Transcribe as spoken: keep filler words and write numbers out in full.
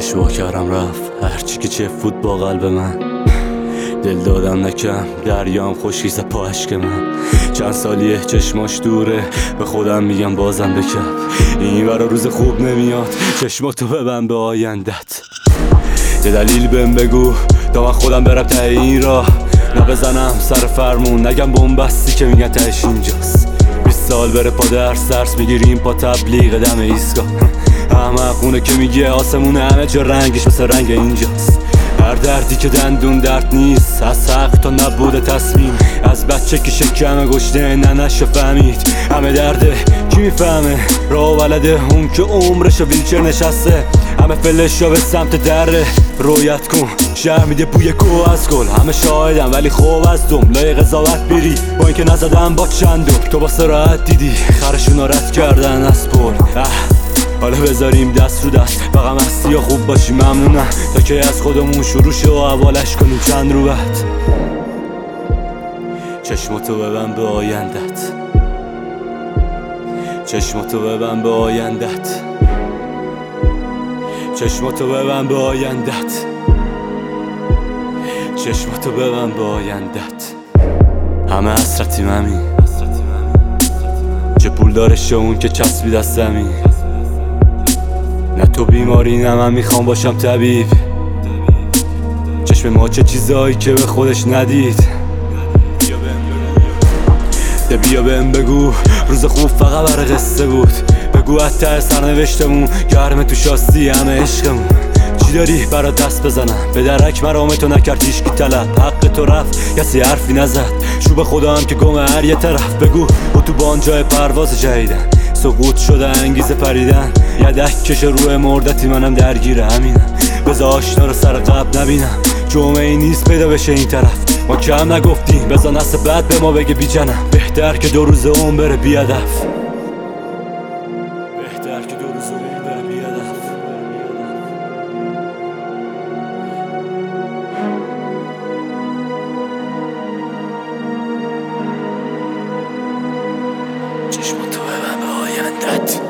اشتباه کردم رفت هرچی که چه فوت با قلب من. دل دادم نکم دریام خوشیزه پا عشق من. چند سالیه چشماش دوره به خودم میگم بازم بکپ. این برا روز خوب نمیاد چشماتو ببند به آیندت. یه دلیل بهم بگو تا من خودم برم ته این راه. نبزنم سر فرمون نگم بومبستی که میگن تهش اینجاست. بیست سال بره پا درس درس میگیریم پا تبلیغ دم ایستگاه. احمقونه که میگه آسمونه همه جا رنگش مثل رنگ اینجاست. هر دردی که دندون درد نیست از حق تا نبوده تصمیم. از بچه که شکم گشته ننشو فهمید همه درده کی میفهمه. راه ولده اون که عمرشو ویلچر نشسته. همه فلشا به سمت دره رویت کن شهر میده بوی گو از گل. همه شاهدم ولی خوب از دوم لای قضاوت بیری با اینکه نزدم با چندم. تو با سراحت دیدی خرشون رد کردن از پل. حالا بذاریم دست رو دست فقط مستی یا خوب باشی ممنونم تا که از خودمون شروع شه و اولش کنیم چند رو بعد. چشماتو ببند به آیندت. چشماتو ببند به آیندت. چشماتو ببند به آیندت. چشماتو ببند به آیندت. همه حسرتیم همین چه پول داره شه اون که چسبی دستمی. نه تو بیماری نه من میخوام باشم طبیب. چشم ما چه چیزایی که به خودش ندید. ده بیا بهم بگو روز خوب فقط برای قصه بود. بگو حتی سرنوشتمون گرمه تو شاستی همه عشقمون. چی داری برا دست بزنم به درک مرامه تو نکرد هیشکی طلب. حق تو رفت کسی حرفی نزد شو به خدا هم که گم هر یه طرف. بگو اتوبان جای پرواز جدیدن سقوط شده انگیزه پریدن. یدک کش روی مردتی منم درگیره همینم. بذار آشنا رو سر قبل نبینم جمعه ای نیست پیدا بشه این طرف. ما کم نگفتیم بذار نسل بعد به ما بگه بی جنم. بهتر که دو روز اون بره بی هدف. بهتر که دو روز اون بره بی هدف. چشماتو ببند به آیندت.